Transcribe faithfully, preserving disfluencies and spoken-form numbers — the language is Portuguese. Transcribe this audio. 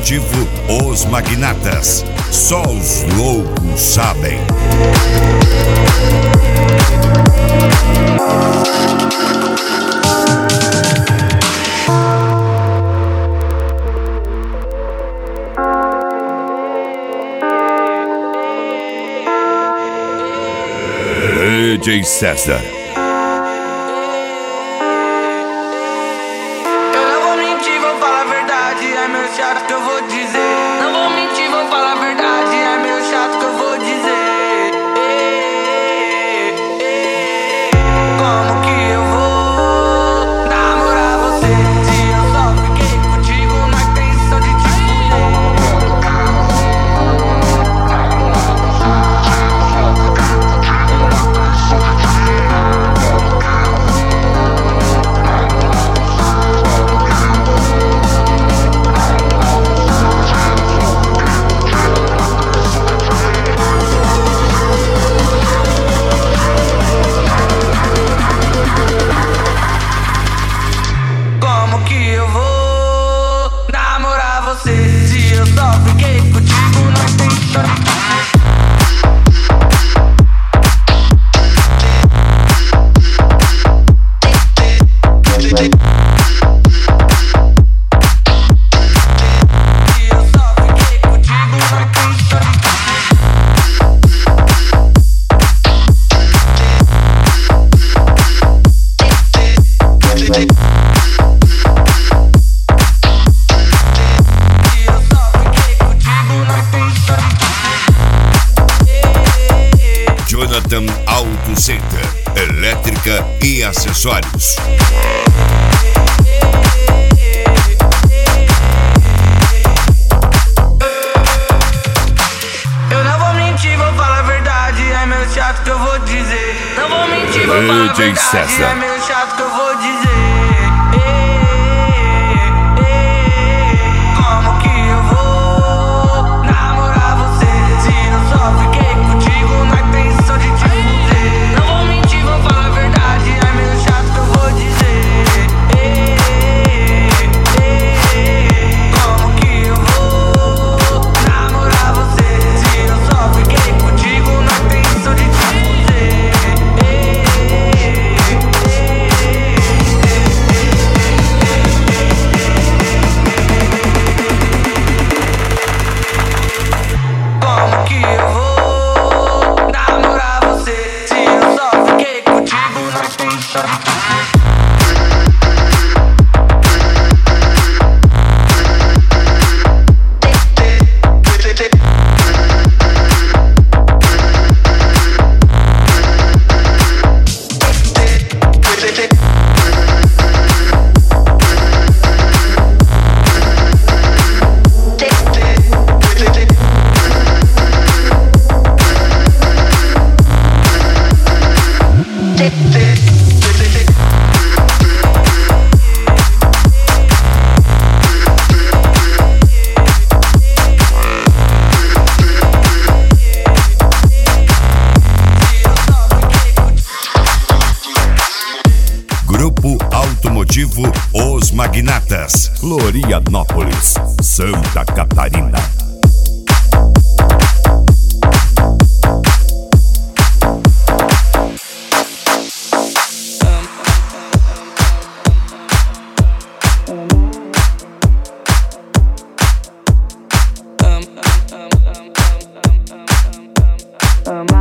automotivo Os Magnatas. Só os loucos sabem. D J César. Eu não vou mentir, vou falar a verdade. É meio chato que eu vou dizer. Não vou mentir, vou falar a verdade. É meio chato que eu vou dizer. Como que eu vou namorar você se eu só fiquei contigo na intenção de te Como que eu vou namorar você se eu só fiquei contigo na intenção de Jonathan Auto Center, elétrica e acessórios. Eu não vou mentir, vou falar a verdade. É meio chato que eu vou dizer. Não vou mentir, vou falar a D J verdade. César. É meio chato que eu vou dizer. Como que eu vou namorar você se eu só fiquei contigo na intenção de te fuder? Não vou mentir, vou falar a verdade. É meio chato que eu vou dizer. Como que eu vou namorar você se eu só fiquei contigo na intenção de te fuder? Como que eu vou namorar você se eu só fiquei contigo na intenção de te Grupo Automotivo Os Magnatas, Florianópolis, Santa Catarina. Um,